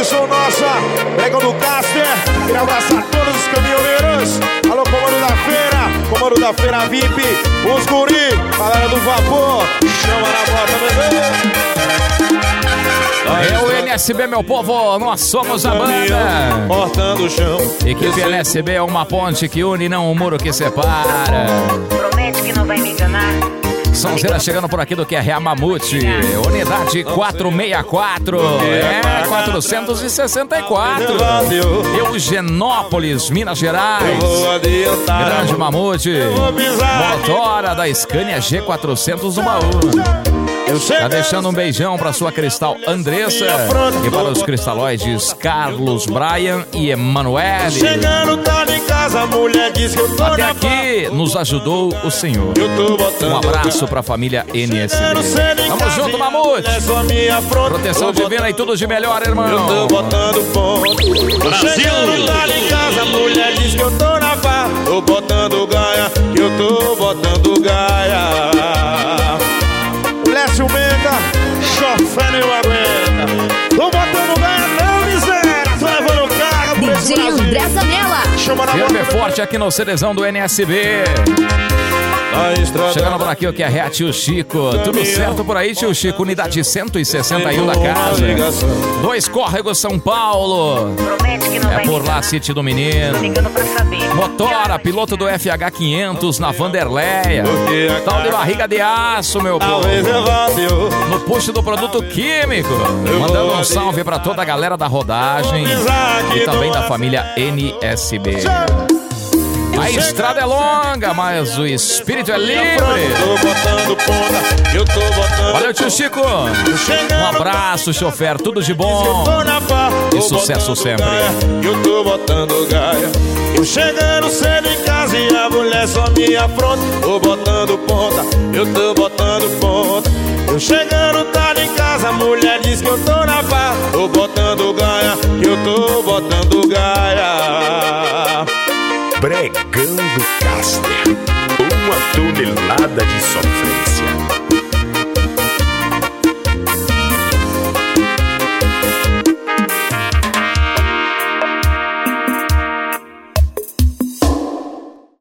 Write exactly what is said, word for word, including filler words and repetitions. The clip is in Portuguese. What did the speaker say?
Edson Nossa, Pregão do Caster. Queria abraçar todos os caminhoneiros. Alô, comando da feira, comando da feira V I P, os guri, galera do vapor. Chama na bota, bebê. É o N S B, meu povo, nós somos a banda. Cortando o chão. Equipe N S B é uma ponte que une, não um muro que separa. Promete que não vai me enganar. Sonzeira chegando por aqui do Q R A Mamute, unidade quatrocentos e sessenta e quatro, é, quatrocentos e sessenta e quatro, Eugenópolis, Minas Gerais. Grande Mamute, motora da Scania G quatrocentos um baú. Tá deixando um beijão pra sua cristal Andressa e para os cristalóides Carlos, Brian e Emanuele. Até aqui nos ajudou o Senhor. Um abraço pra família N S B. Tamo junto, Mamute. Proteção divina e tudo de melhor, irmão. Eu tô botando ponto. Chegando tarde em casa, a mulher diz que eu tô na farra. Tô botando gaia, que eu tô botando gaia. Lécio Menga, chofé nem aguenta. Tô botando gaia, não, miséria. Tô levando carga por esse D J André Zanella. Chama na Firme bota, forte aqui no CDzão do N S B. Chegando por aqui o que é tio Chico. Tudo certo por aí, tio Chico? Unidade cento e sessenta e um da casa. Dois Córregos, São Paulo. Promete que não É vai por me lá, enganar. City do Tô Menino. ligando pra saber. Motora, piloto do F H quinhentos na Vanderleia. Tal de barriga de aço, meu povo. talvez eu volte. No push do produto químico. Mandando um salve pra toda a galera da rodagem e também da família N S B. A estrada é longa, mas o espírito é livre. Tô botando ponta, eu tô botando. Valeu, tio Chico. Um abraço, chofer. Tudo de bom. E sucesso sempre. Eu tô botando gaia. Eu chegando cedo em casa e a mulher só me afronta. Tô botando ponta, eu tô botando ponta. Eu chegando tarde em casa, a mulher diz que eu tô na farra. Tô botando gaia, que eu tô botando gaia. Pregão do Caster, uma tonelada de sofá.